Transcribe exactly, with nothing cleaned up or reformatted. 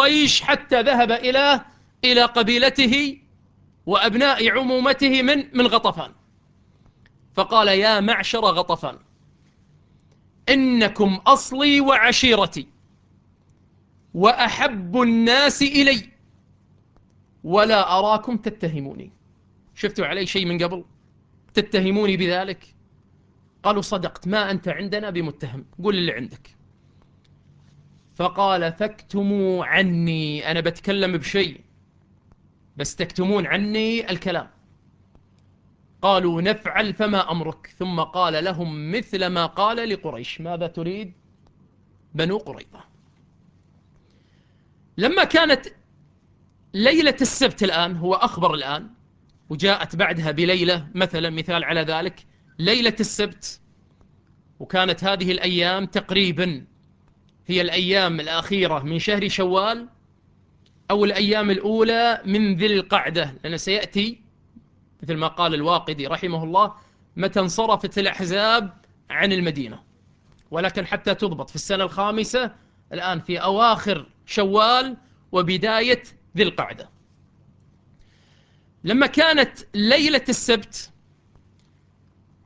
قريش حتى ذهب إلى إلى قبيلته وأبناء عمومته من من غطفان، فقال: يا معشر غطفان، إنكم أصلي وعشيرتي وأحب الناس إلي، ولا أراكم تتهموني. شفتوا علي شيء من قبل تتهموني بذلك؟ قالوا: صدقت، ما أنت عندنا بمتهم، قول اللي عندك. فقال: فاكتموا عني، أنا بتكلم بشيء بس تكتمون عني الكلام. قالوا: نفعل، فما أمرك؟ ثم قال لهم مثل ما قال لقريش: ماذا تريد بنو قريظة؟ لما كانت ليلة السبت الآن، هو أخبر الآن، وجاءت بعدها بليلة، مثلا مثال على ذلك ليلة السبت، وكانت هذه الأيام تقريبا هي الأيام الأخيرة من شهر شوال أو الأيام الأولى من ذي القعدة، لأن سيأتي مثل ما قال الواقدي رحمه الله متى انصرفت الأحزاب عن المدينة، ولكن حتى تضبط في السنة الخامسة الآن في أواخر شوال وبداية ذي القعدة. لما كانت ليلة السبت